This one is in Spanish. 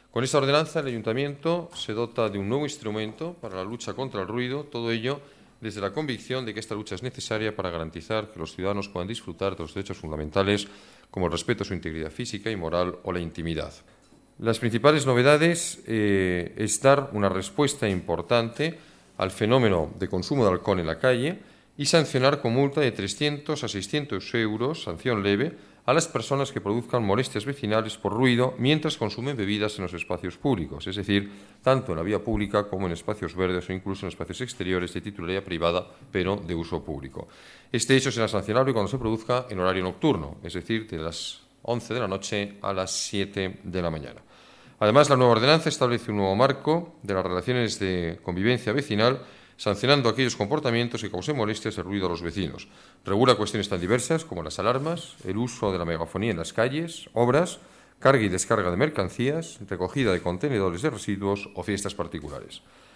Con esta ordenanza, el Ayuntamiento se dota de un nuevo instrumento para la lucha contra el ruido, todo ello desde la convicción de que esta lucha es necesaria para garantizar que los ciudadanos puedan disfrutar de los derechos fundamentales como el respeto a su integridad física y moral o la intimidad. Las principales novedades es dar una respuesta importante al fenómeno de consumo de alcohol en la calle y sancionar con multa de 300 a 600 euros, sanción leve, a las personas que produzcan molestias vecinales por ruido mientras consumen bebidas en los espacios públicos, es decir, tanto en la vía pública como en espacios verdes o incluso en espacios exteriores de titularidad privada, pero de uso público. Este hecho será sancionable cuando se produzca en horario nocturno, es decir, de las 11 de la noche a las 7 de la mañana. Además, la nueva ordenanza establece un nuevo marco de las relaciones de convivencia vecinal, sancionando aquellos comportamientos que causen molestias de ruido a los vecinos. Regula cuestiones tan diversas como las alarmas, el uso de la megafonía en las calles, obras, carga y descarga de mercancías, recogida de contenedores de residuos o fiestas particulares.